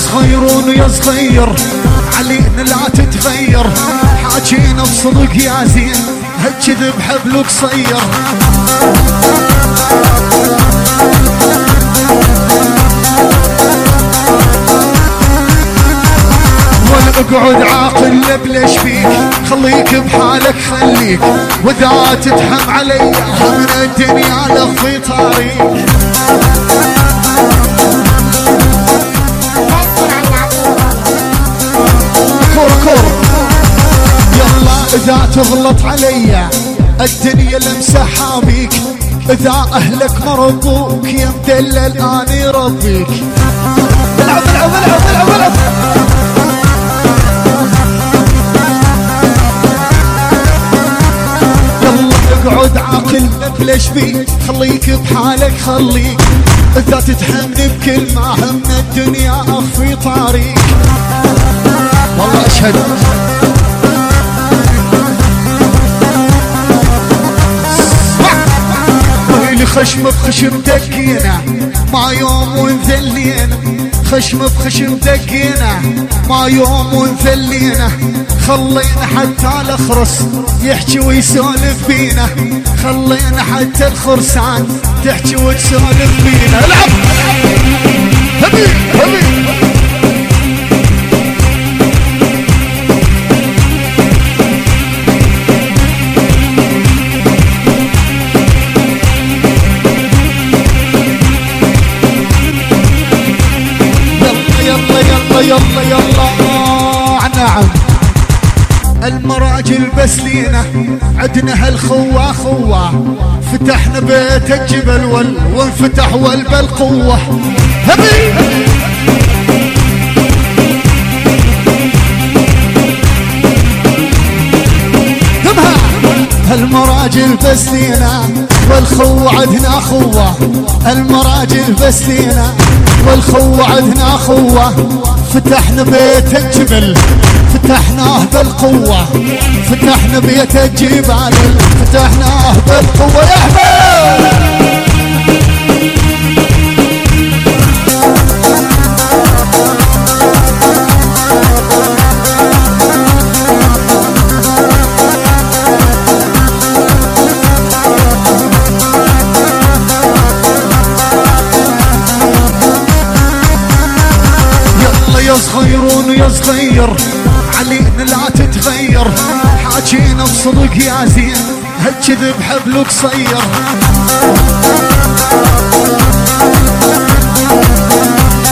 صغيرون يا صغير علينا لا تتغير، حاجينا بصدق يا زين هالكذب حبل قصير. اقعد عاقل لبلش فيك، خليك بحالك خليك، واذا تتحم علي من الدنيا لخي طريق. كور يلا اذا تغلط علي الدنيا لمسحها بيك، اذا اهلك مرضوك يا مدلل اني ربيك. العب العب العب العب العب. اقعد عاقل ليش بيك، خليك بحالك خليك، اذا تتحمل بكل ما هم الدنيا اخفي طريق. والله اشهد ويلي خشم بخشم دقينا ما يوم ونذلينا، خشم بخشم دقينا ما يوم ونذلينا، خلينا حتى الاخرس يحكي ويسولف بينا، خلينا حتى الخرسان تحكي وتسولف بينا. العب هبي هبي. يلا يلا يلا يلا نعم. المراجل بس لينا عدنا هالخوة خوة، فتحنا بيت الجبل وانفتح بالقوة. هبي المراجل بس لينا والخوة عدنا خوة، المراجل بس لينا والخوة عدنا خوة، فتحنا بيت الجبل فتحناه بالقوة، فتحنا بيت الجبال فتحناه بالقوة. يا احمد يا صغيرون يا صغير علينا لا تتغير، حاجينا بصدق يا زين هالكذب حبل قصير.